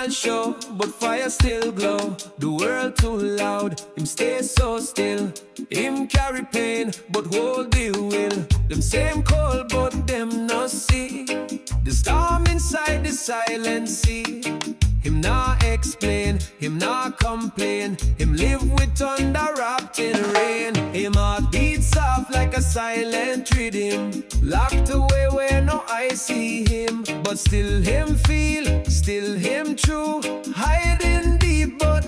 and show, but fire still glow. The world too loud, him stay so still. Him carry pain, but hold the will. Them same cold, but them no see. The storm inside the silent sea. Him not explain, him not complain. Him live with thunder wrapped in rain. Him heart beats soft like a silent rhythm. Locked away where no eye see him. But still him feel, still him true. Hiding deep but